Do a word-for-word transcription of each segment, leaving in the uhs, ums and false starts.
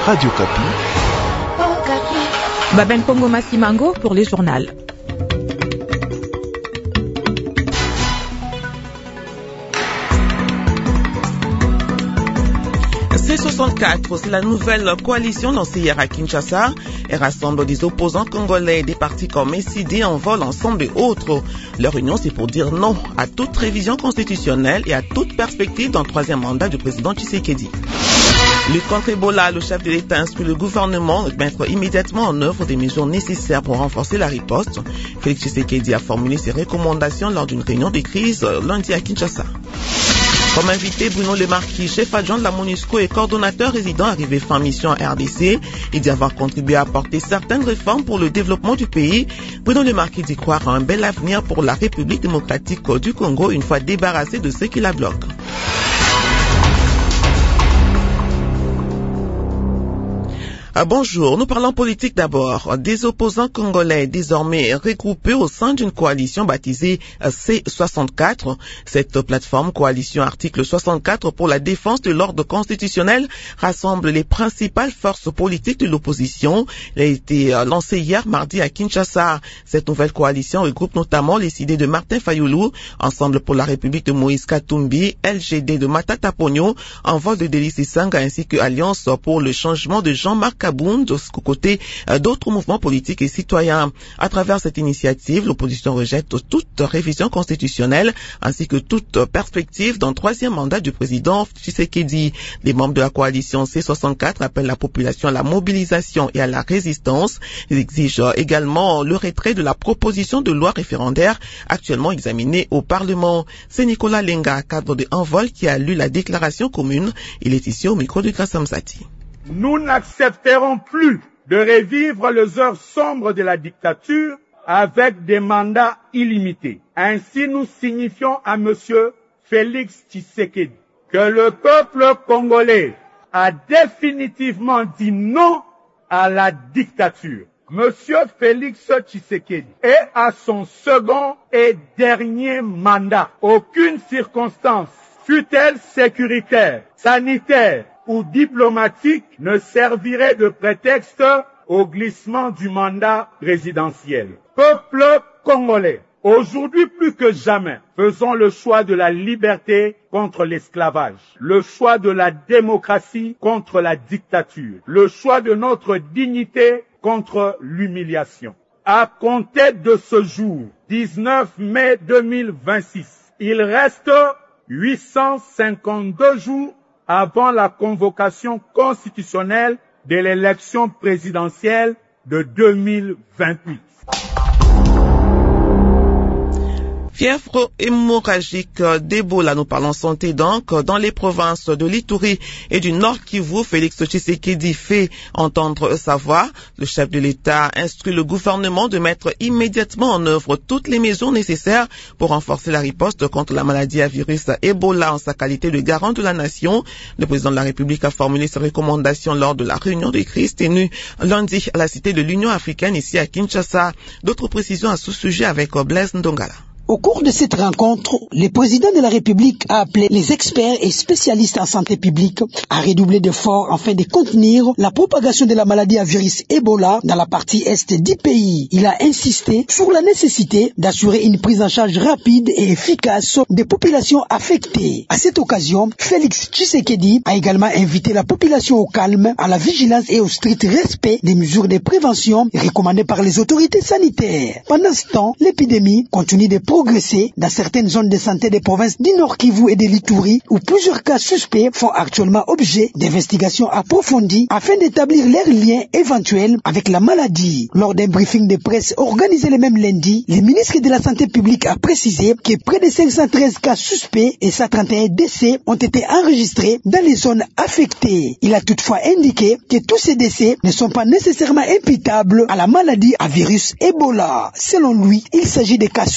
Radio Kapi. Babel Pongo Massimango pour les journaux. C soixante-quatre, c'est la nouvelle coalition lancée hier à Kinshasa. Elle rassemble des opposants congolais, des partis comme S I D, Envol, Ensemble et autres. Leur union, c'est pour dire non à toute révision constitutionnelle et à toute perspective d'un troisième mandat du président Tshisekedi. Lutte contre Ebola, le chef de l'État instruit le gouvernement de mettre immédiatement en œuvre des mesures nécessaires pour renforcer la riposte. Félix Tshisekedi a formulé ses recommandations lors d'une réunion de crise lundi à Kinshasa. Comme invité, Bruno Lemarquis, chef adjoint de la MONUSCO et coordonnateur résident arrivé fin mission en R D C, il dit avoir contribué à apporter certaines réformes pour le développement du pays. Bruno Lemarquis dit croire à un bel avenir pour la République démocratique du Congo une fois débarrassé de ceux qui la bloquent. Ah, bonjour, nous parlons politique d'abord. Des opposants congolais désormais regroupés au sein d'une coalition baptisée C soixante-quatre. Cette plateforme coalition article soixante-quatre pour la défense de l'ordre constitutionnel rassemble les principales forces politiques de l'opposition. Elle a été lancée hier mardi à Kinshasa. Cette nouvelle coalition regroupe notamment les idées de Martin Fayulu, Ensemble pour la République de Moïse Katumbi, L G D de Matata Ponyo, Envol de Délice Sanga ainsi que Alliance pour le changement de Jean-Marc Kabound, aux côtés d'autres mouvements politiques et citoyens. À travers cette initiative, l'opposition rejette toute révision constitutionnelle ainsi que toute perspective d'un troisième mandat du président Tshisekedi. Les membres de la coalition C soixante-quatre appellent la population à la mobilisation et à la résistance. Ils exigent également le retrait de la proposition de loi référendaire actuellement examinée au Parlement. C'est Nicolas Lenga, cadre de Envol, qui a lu la déclaration commune. Il est ici au micro de Grassam Sati. Nous n'accepterons plus de revivre les heures sombres de la dictature avec des mandats illimités. Ainsi, nous signifions à Monsieur Félix Tshisekedi que le peuple congolais a définitivement dit non à la dictature. Monsieur Félix Tshisekedi est à son second et dernier mandat. Aucune circonstance, fût-elle sécuritaire, sanitaire, ou diplomatique ne servirait de prétexte au glissement du mandat présidentiel. Peuple congolais, aujourd'hui plus que jamais, faisons le choix de la liberté contre l'esclavage, le choix de la démocratie contre la dictature, le choix de notre dignité contre l'humiliation. À compter de ce jour, dix-neuf mai deux mille vingt-six, il reste huit cent cinquante-deux jours avant la convocation constitutionnelle de l'élection présidentielle de deux mille vingt-huit. Fièvre hémorragique d'Ebola, nous parlons santé donc, dans les provinces de l'Ituri et du Nord Kivu. Félix Tshisekedi fait entendre sa voix. Le chef de l'État instruit le gouvernement de mettre immédiatement en œuvre toutes les mesures nécessaires pour renforcer la riposte contre la maladie à virus Ebola en sa qualité de garant de la nation. Le président de la République a formulé ses recommandations lors de la réunion de crise tenue lundi à la cité de l'Union africaine ici à Kinshasa. D'autres précisions à ce sujet avec Blaise Ndongala. Au cours de cette rencontre, le président de la République a appelé les experts et spécialistes en santé publique à redoubler d'efforts afin de contenir la propagation de la maladie à virus Ebola dans la partie est du pays. Il a insisté sur la nécessité d'assurer une prise en charge rapide et efficace des populations affectées. À cette occasion, Félix Tshisekedi a également invité la population au calme, à la vigilance et au strict respect des mesures de prévention recommandées par les autorités sanitaires. Pendant ce temps, l'épidémie continue de progresser dans certaines zones de santé des provinces du Nord Kivu et de l'Ituri, où plusieurs cas suspects font actuellement objet d'investigations approfondies afin d'établir leurs liens éventuels avec la maladie. Lors d'un briefing de presse organisé le même lundi, le ministre de la Santé publique a précisé que près de cinq cent treize cas suspects et cent trente et un décès ont été enregistrés dans les zones affectées. Il a toutefois indiqué que tous ces décès ne sont pas nécessairement imputables à la maladie à virus Ebola. Selon lui, il s'agit de cas suspects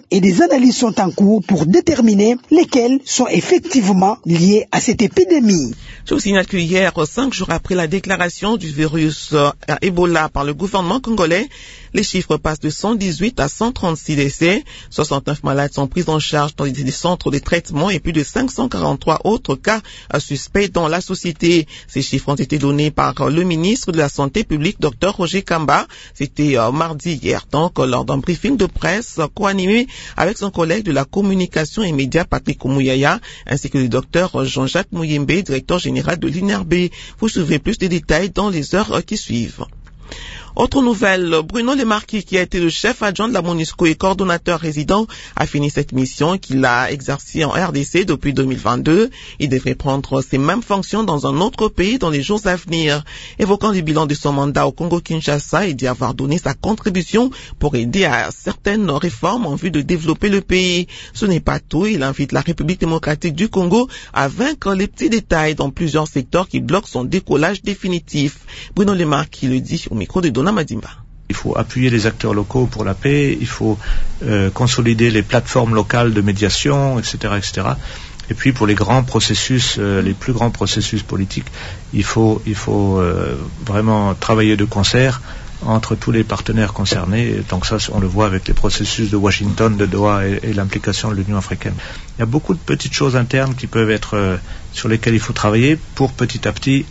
et des analyses sont en cours pour déterminer lesquelles sont effectivement liées à cette épidémie. Je vous signale que hier, cinq jours après la déclaration du virus euh, Ebola par le gouvernement congolais, les chiffres passent de cent dix-huit à cent trente-six décès. soixante-neuf malades sont pris en charge dans des centres de traitement et plus de cinq cent quarante-trois autres cas euh, suspects dans la société. Ces chiffres ont été donnés par euh, le ministre de la Santé publique, Dr Roger Kamba. C'était euh, mardi hier, donc lors d'un briefing de presse euh, co-animé avec son collègue de la communication et médias, Patrick Omouyaya, ainsi que le docteur Jean-Jacques Mouyembe, directeur général de l'I N R B. Vous suivrez plus de détails dans les heures qui suivent. Autre nouvelle, Bruno Lemarquis, qui a été le chef adjoint de la MONUSCO et coordonnateur résident, a fini cette mission qu'il a exercée en R D C depuis deux mille vingt-deux. Il devrait prendre ces mêmes fonctions dans un autre pays dans les jours à venir. Évoquant le bilan de son mandat au Congo-Kinshasa et d'y avoir donné sa contribution pour aider à certaines réformes en vue de développer le pays. Ce n'est pas tout, il invite la République démocratique du Congo à vaincre les petits détails dans plusieurs secteurs qui bloquent son décollage définitif. Bruno Lemarquis le dit au micro de Dona Madimba. Il faut appuyer les acteurs locaux pour la paix, il faut euh, consolider les plateformes locales de médiation, et cetera, et cetera. Et puis pour les grands processus, euh, les plus grands processus politiques, il faut, il faut euh, vraiment travailler de concert entre tous les partenaires concernés. Donc ça, on le voit avec les processus de Washington, de Doha et, et l'implication de l'Union africaine. Il y a beaucoup de petites choses internes qui peuvent être euh, sur lesquelles il faut travailler pour petit à petit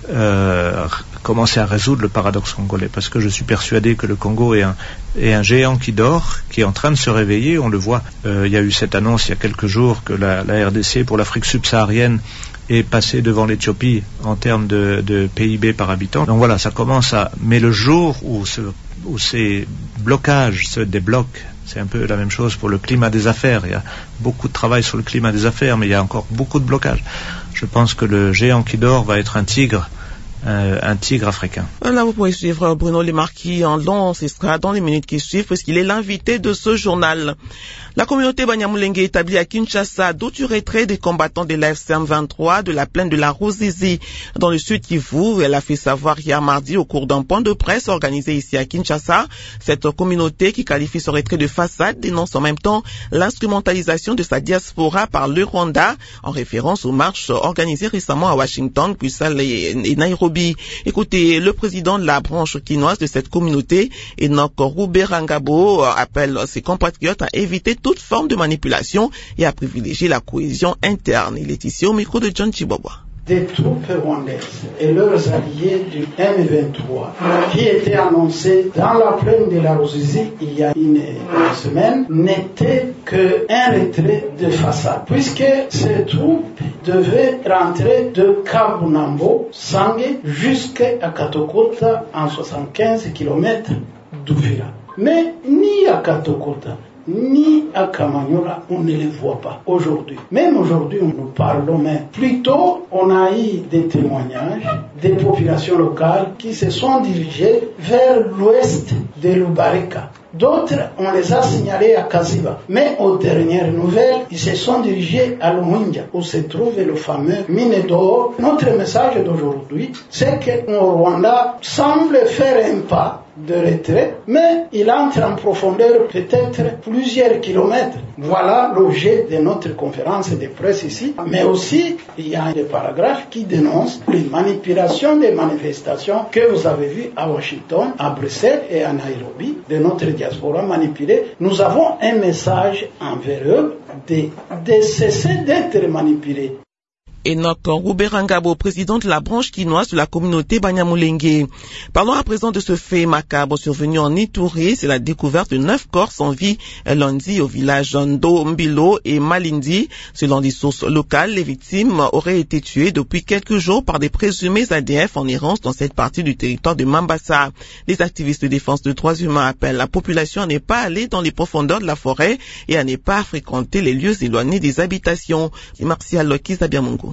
Euh, commencer à résoudre le paradoxe congolais, parce que je suis persuadé que le Congo est un, est un géant qui dort, qui est en train de se réveiller. On le voit, euh, il y a eu cette annonce il y a quelques jours que la, la R D C pour l'Afrique subsaharienne est passée devant l'Éthiopie en termes de, de P I B par habitant. Donc voilà, ça commence à... Mais le jour où, ce, où ces blocages se débloquent, c'est un peu la même chose pour le climat des affaires. Il y a beaucoup de travail sur le climat des affaires, mais il y a encore beaucoup de blocages. Je pense que le géant qui dort va être un tigre, euh, un tigre africain. Là, vous pouvez suivre Bruno Lemarquis en long, ce sera dans les minutes qui suivent, puisqu'il est l'invité de ce journal. La communauté Banyamulenge établie à Kinshasa, d'où du retrait des combattants de l'A F C M vingt-trois de la plaine de la Ruzizi dans le sud Kivu. Elle a fait savoir hier mardi au cours d'un point de presse organisé ici à Kinshasa. Cette communauté, qui qualifie ce retrait de façade, dénonce en même temps l'instrumentalisation de sa diaspora par le Rwanda, en référence aux marches organisées récemment à Washington, Bruxelles et Nairobi. Écoutez, le président de la branche quinoise de cette communauté, Enoch Ruberangabo, appelle ses compatriotes à éviter toute forme de manipulation et à privilégier la cohésion interne. Il est ici au micro de John Chibobwa. Des troupes rwandaises et leurs alliés du M vingt-trois qui étaient annoncés dans la plaine de la Ruzizi il y a une semaine n'étaient qu'un retrait de façade, puisque ces troupes devaient rentrer de Kabunambo, Sange, jusqu'à Katokota en soixante-quinze kilomètres d'Uvira. Mais ni à Katokota, ni à Kamanyola, on ne les voit pas aujourd'hui. Même aujourd'hui, nous parlons, mais plutôt, on a eu des témoignages des populations locales qui se sont dirigées vers l'ouest de Lubarika. D'autres, on les a signalés à Kaziba. Mais aux dernières nouvelles, ils se sont dirigés à Lumunja, où se trouve le fameux mine d'or. Notre message d'aujourd'hui, c'est que le Rwanda semble faire un pas de retrait, mais il entre en profondeur peut-être plusieurs kilomètres. Voilà l'objet de notre conférence de presse ici. Mais aussi, il y a des paragraphes qui dénoncent les manipulations des manifestations que vous avez vues à Washington, à Bruxelles et à Nairobi, de notre diaspora manipulée. Nous avons un message envers eux de, de cesser d'être manipulés. Enoch Ruberangabo, président de la branche quinoise de la communauté Banyamulenge. Parlons à présent de ce fait macabre survenu en Ituri. C'est la découverte de neuf corps sans vie lundi au village Ndombilo et Malindi. Selon des sources locales, les victimes auraient été tuées depuis quelques jours par des présumés A D F en errance dans cette partie du territoire de Mambasa. Les activistes de défense des droits humains appellent la population à ne pas aller dans les profondeurs de la forêt et à ne pas fréquenter les lieux éloignés des habitations. Martial Kizabiamungu.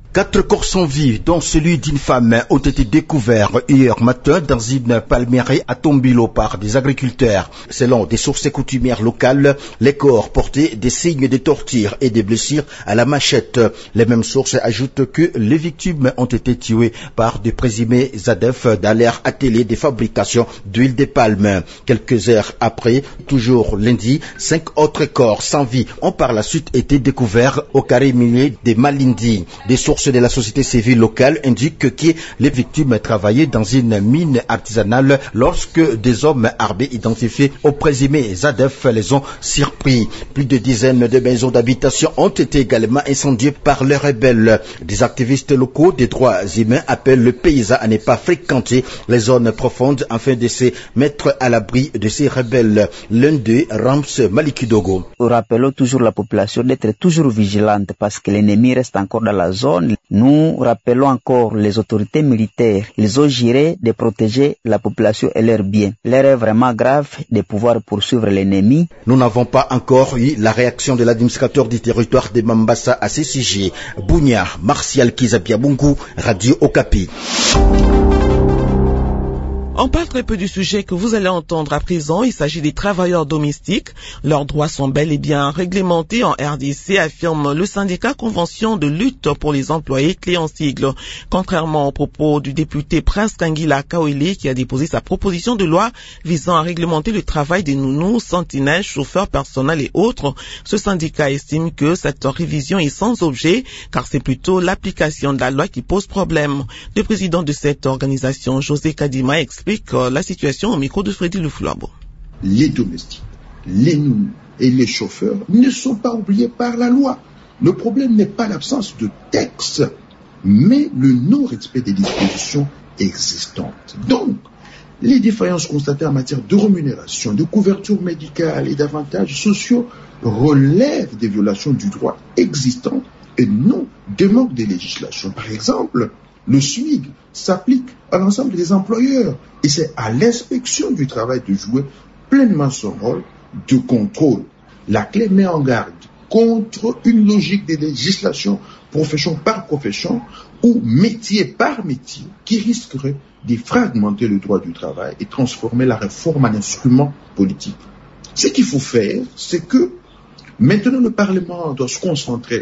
Quatre corps sans vie, dont celui d'une femme, ont été découverts hier matin dans une palmeraie à Tombilo par des agriculteurs. Selon des sources coutumières locales, les corps portaient des signes de torture et des blessures à la machette. Les mêmes sources ajoutent que les victimes ont été tuées par des présumés ZADF dans leur atelier de fabrication d'huile de palme. Quelques heures après, toujours lundi, cinq autres corps sans vie ont par la suite été découverts au carré minier de Malindi. Des sources de la société civile locale indiquent que les victimes travaillaient dans une mine artisanale lorsque des hommes armés identifiés au présumé ZADF les ont surpris. Plus de dizaines de maisons d'habitation ont été également incendiées par les rebelles. Des activistes locaux des droits humains appellent le paysan à ne pas fréquenter les zones profondes afin de se mettre à l'abri de ces rebelles. L'un d'eux, Rams Malikidogo. Nous rappelons toujours la population d'être toujours vigilante parce que l'ennemi reste encore dans la zone. Nous rappelons encore les autorités militaires. Ils ont juré de protéger la population et leurs biens. L'heure est vraiment grave de pouvoir poursuivre l'ennemi. Nous n'avons pas encore eu la réaction de l'administrateur du territoire de Mambasa à ce sujet. Bounia, Martial Kizabiabungu, Radio Okapi. On parle très peu du sujet que vous allez entendre à présent. Il s'agit des travailleurs domestiques. Leurs droits sont bel et bien réglementés en R D C, affirme le syndicat Convention de lutte pour les employés clé en sigle. Contrairement aux propos du député Prince Kangila Kawele qui a déposé sa proposition de loi visant à réglementer le travail des nounous, sentinelles, chauffeurs personnels et autres, ce syndicat estime que cette révision est sans objet car c'est plutôt l'application de la loi qui pose problème. Le président de cette organisation, José Kadima, explique la situation au micro de Freddy Luflabo. Les domestiques, les nounous et les chauffeurs ne sont pas oubliés par la loi. Le problème n'est pas l'absence de texte, mais le non-respect des dispositions existantes. Donc, les défaillances constatées en matière de rémunération, de couverture médicale et d'avantages sociaux relèvent des violations du droit existant et non des manques de législation. Par exemple, le S M I G s'applique à l'ensemble des employeurs et c'est à l'inspection du travail de jouer pleinement son rôle de contrôle. La clé met en garde contre une logique de législation profession par profession ou métier par métier qui risquerait de fragmenter le droit du travail et transformer la réforme en instrument politique. Ce qu'il faut faire, c'est que maintenant le Parlement doit se concentrer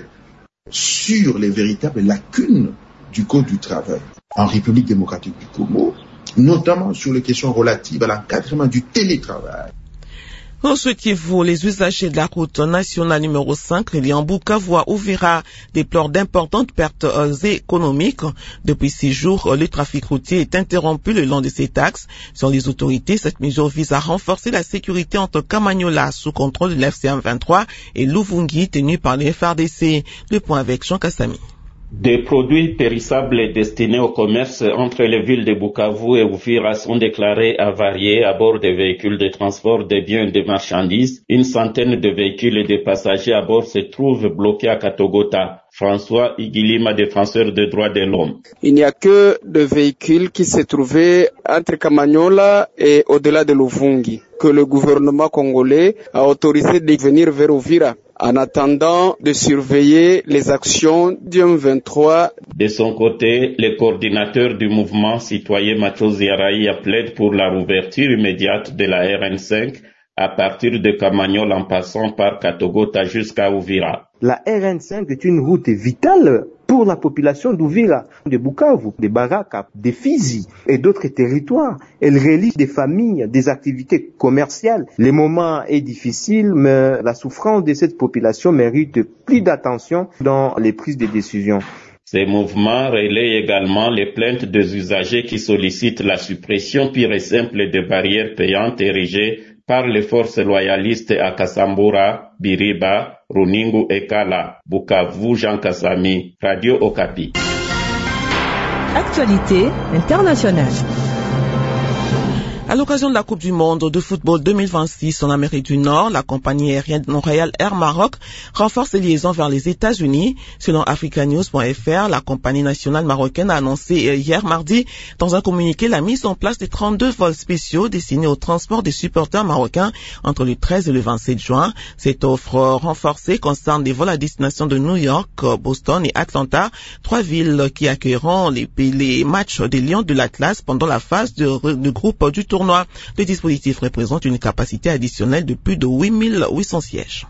sur les véritables lacunes du Code du travail en République démocratique du Congo, notamment sur les questions relatives à l'encadrement du télétravail. En ce qui vaut, les usagers de la route nationale numéro cinq reliant Bukavu à Uvira déplorent d'importantes pertes économiques. Depuis six jours, le trafic routier est interrompu le long de cet axe. Selon les autorités, cette mesure vise à renforcer la sécurité entre Kamanyola, sous contrôle de l'F C M vingt-trois, et Luvungi, tenu par le F R D C. Le point avec Jean Kassami. Des produits périssables destinés au commerce entre les villes de Bukavu et Uvira sont déclarés avariés à bord des véhicules de transport des biens et des marchandises. Une centaine de véhicules et de passagers à bord se trouvent bloqués à Katogota. François Igilima, défenseur des droits de l'homme. Il n'y a que des véhicules qui se trouvaient entre Kamanyola et au-delà de Luvungi, que le gouvernement congolais a autorisé de venir vers Uvira, en attendant de surveiller les actions du M vingt-trois. De son côté, le coordinateur du mouvement citoyen Machozi Yaraïa plaide pour la rouverture immédiate de la R N cinq à partir de Kamanyola en passant par Katogota jusqu'à Uvira. La R N cinq est une route vitale pour la population d'Uvira, de Bukavu, de Baraka, de Fizi et d'autres territoires. Elle relie des familles, des activités commerciales. Le moment est difficile, mais la souffrance de cette population mérite plus d'attention dans les prises de décisions. Ces mouvements relaient également les plaintes des usagers qui sollicitent la suppression pure et simple des barrières payantes érigées par les forces loyalistes à Kasambura, Biriba, Runingu et Kala. Bukavu, Jean Kassami, Radio Okapi. Actualité internationale. À l'occasion de la Coupe du Monde de football deux mille vingt-six en Amérique du Nord, la compagnie aérienne Royal Air Maroc renforce ses liaisons vers les États-Unis. Selon africa news point f r, la compagnie nationale marocaine a annoncé hier mardi dans un communiqué la mise en place de trente-deux vols spéciaux destinés au transport des supporters marocains entre le treize et le vingt-sept juin. Cette offre renforcée concerne des vols à destination de New York, Boston et Atlanta, trois villes qui accueilleront les, les matchs des Lions de l'Atlas pendant la phase de, de groupe du tournoi. Le dispositif représente une capacité additionnelle de plus de huit mille huit cents sièges.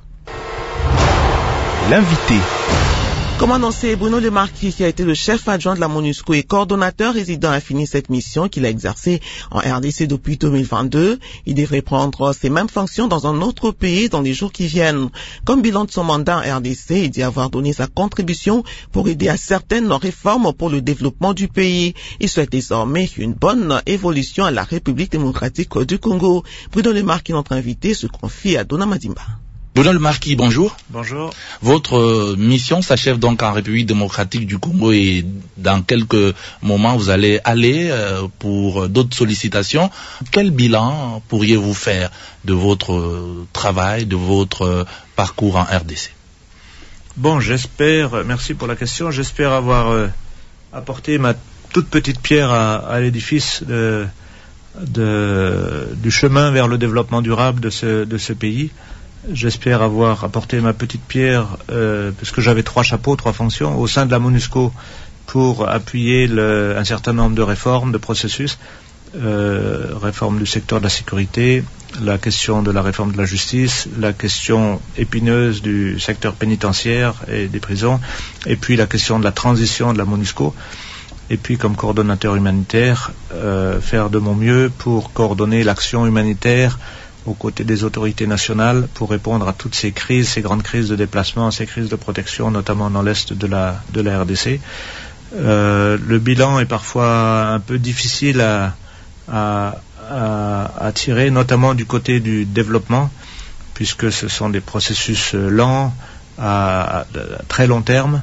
L'invité. Comme annoncé, Bruno Le Marquis, qui a été le chef adjoint de la MONUSCO et coordonnateur résident, a fini cette mission qu'il a exercée en R D C depuis deux mille vingt-deux. Il devrait prendre ces mêmes fonctions dans un autre pays dans les jours qui viennent. Comme bilan de son mandat en R D C, il dit avoir donné sa contribution pour aider à certaines réformes pour le développement du pays. Il souhaite désormais une bonne évolution à la République démocratique du Congo. Bruno Le Marquis, notre invité, se confie à Dona Madimba. Bruno Le Marquis, bonjour. Bonjour. Votre euh, mission s'achève donc en République démocratique du Congo et dans quelques moments vous allez aller euh, pour d'autres sollicitations. Quel bilan pourriez-vous faire de votre euh, travail, de votre euh, parcours en R D C? Bon, j'espère, merci pour la question, j'espère avoir euh, apporté ma toute petite pierre à, à l'édifice de, de, du chemin vers le développement durable de ce, de ce pays. J'espère avoir apporté ma petite pierre, euh, parce que j'avais trois chapeaux, trois fonctions, au sein de la MONUSCO pour appuyer le, un certain nombre de réformes, de processus, euh, réforme du secteur de la sécurité, la question de la réforme de la justice, la question épineuse du secteur pénitentiaire et des prisons, et puis la question de la transition de la MONUSCO. Et puis, comme coordonnateur humanitaire, euh, faire de mon mieux pour coordonner l'action humanitaire aux côtés des autorités nationales pour répondre à toutes ces crises, ces grandes crises de déplacement, ces crises de protection, notamment dans l'est de la, de la R D C. Euh, le bilan est parfois un peu difficile à, à, à, à tirer, notamment du côté du développement, puisque ce sont des processus lents, à, à, à très long terme.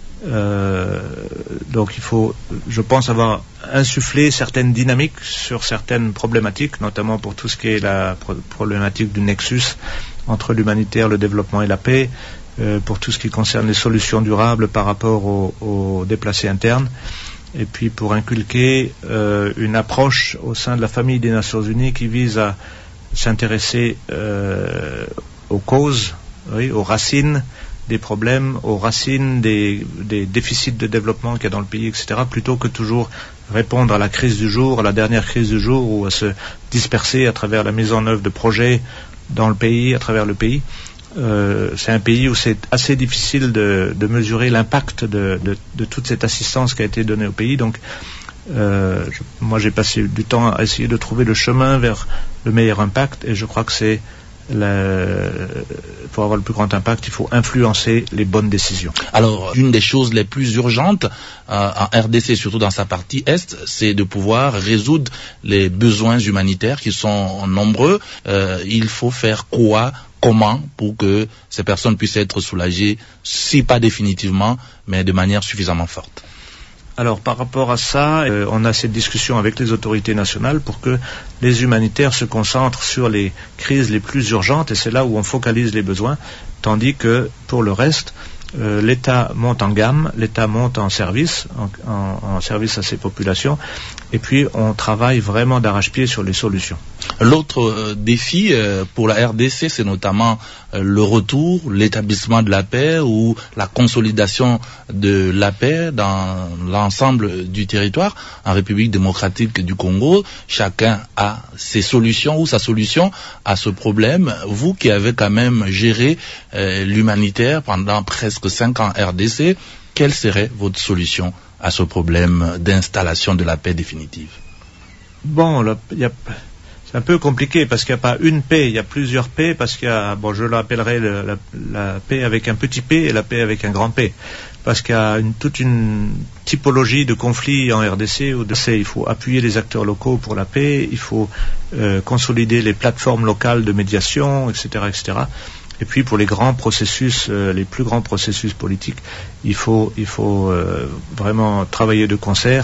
Euh, donc il faut, je pense, avoir insufflé certaines dynamiques sur certaines problématiques, notamment pour tout ce qui est la pro- problématique du nexus entre l'humanitaire, le développement et la paix, euh, pour tout ce qui concerne les solutions durables par rapport aux, aux déplacés internes, et puis pour inculquer euh, une approche au sein de la famille des Nations Unies qui vise à s'intéresser euh, aux causes, oui, aux racines des problèmes, aux racines des, des déficits de développement qu'il y a dans le pays, et cetera, plutôt que toujours répondre à la crise du jour, à la dernière crise du jour, ou à se disperser à travers la mise en œuvre de projets dans le pays, à travers le pays. Euh, c'est un pays où c'est assez difficile de, de mesurer l'impact de, de, de toute cette assistance qui a été donnée au pays. Donc, euh, je, moi, j'ai passé du temps à essayer de trouver le chemin vers le meilleur impact, et je crois que c'est La, pour avoir le plus grand impact, il faut influencer les bonnes décisions. Alors, une des choses les plus urgentes euh, en R D C, surtout dans sa partie Est, c'est de pouvoir résoudre les besoins humanitaires qui sont nombreux. Euh, il faut faire quoi, comment, pour que ces personnes puissent être soulagées, si pas définitivement, mais de manière suffisamment forte? Alors, par rapport à ça, euh, on a cette discussion avec les autorités nationales pour que les humanitaires se concentrent sur les crises les plus urgentes, et c'est là où on focalise les besoins, tandis que pour le reste, euh, l'État monte en gamme, l'État monte en service, en, en, en service à ses populations, et puis on travaille vraiment d'arrache-pied sur les solutions. L'autre euh, défi euh, pour la R D C, c'est notamment euh, le retour, l'établissement de la paix ou la consolidation de la paix dans l'ensemble du territoire. En République démocratique du Congo, chacun a ses solutions ou sa solution à ce problème. Vous qui avez quand même géré euh, l'humanitaire pendant presque cinq ans en R D C, quelle serait votre solution à ce problème d'installation de la paix définitive? Bon, là, y a... c'est un peu compliqué parce qu'il n'y a pas une paix, il y a plusieurs paix, parce qu'il y a, bon, je l'appellerai le, la, la paix avec un petit p et la paix avec un grand P, parce qu'il y a une, toute une typologie de conflits en R D C où de, il faut appuyer les acteurs locaux pour la paix, il faut euh, consolider les plateformes locales de médiation, et cetera, et cetera. Et puis pour les grands processus, euh, les plus grands processus politiques, il faut, il faut euh, vraiment travailler de concert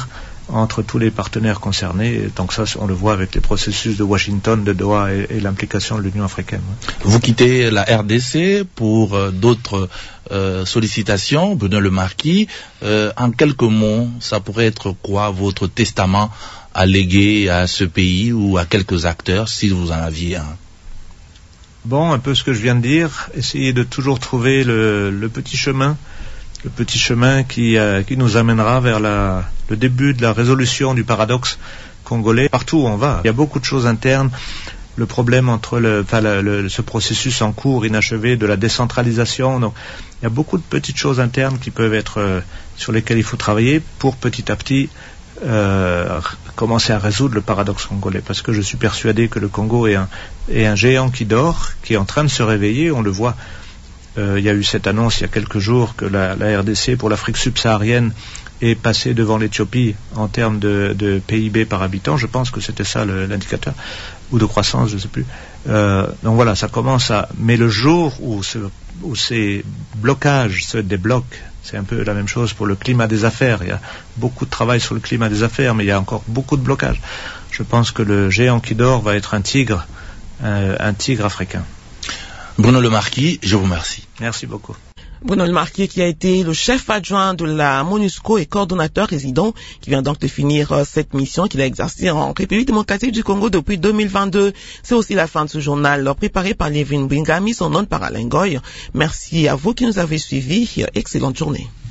entre tous les partenaires concernés. Donc ça, on le voit avec les processus de Washington, de Doha et, et l'implication de l'Union africaine. Vous quittez la R D C pour euh, d'autres euh, sollicitations, Bruno Le Marquis. Euh, en quelques mots, ça pourrait être quoi votre testament à léguer à ce pays ou à quelques acteurs, si vous en aviez un? Bon, un peu ce que je viens de dire, essayer de toujours trouver le, le petit chemin, le petit chemin qui, euh, qui nous amènera vers la, le début de la résolution du paradoxe congolais. Partout où on va, il y a beaucoup de choses internes. Le problème entre le, enfin, le, le, ce processus en cours, inachevé, de la décentralisation. Donc, il y a beaucoup de petites choses internes qui peuvent être euh, sur lesquelles il faut travailler pour petit à petit euh, commencer à résoudre le paradoxe congolais. Parce que je suis persuadé que le Congo est un, est un géant qui dort, qui est en train de se réveiller. On le voit. Euh, il y a eu cette annonce il y a quelques jours que la, la R D C pour l'Afrique subsaharienne est passée devant l'Éthiopie en termes de, de P I B par habitant. Je pense que c'était ça le, l'indicateur, ou de croissance, je ne sais plus. Euh, donc voilà, ça commence à... Mais le jour où, ce, où ces blocages se débloquent, c'est un peu la même chose pour le climat des affaires. Il y a beaucoup de travail sur le climat des affaires, mais il y a encore beaucoup de blocages. Je pense que le géant qui dort va être un tigre, un, un tigre africain. Bruno Le Marquis, je vous remercie. Merci beaucoup. Bruno Le Marquis, qui a été le chef adjoint de la MONUSCO et coordonnateur résident, qui vient donc de finir euh, cette mission qu'il a exercée en République démocratique du Congo depuis deux mille vingt-deux. C'est aussi la fin de ce journal préparé par Lévin Bingami, son nom par Alain Goy. Merci à vous qui nous avez suivis. Excellente journée.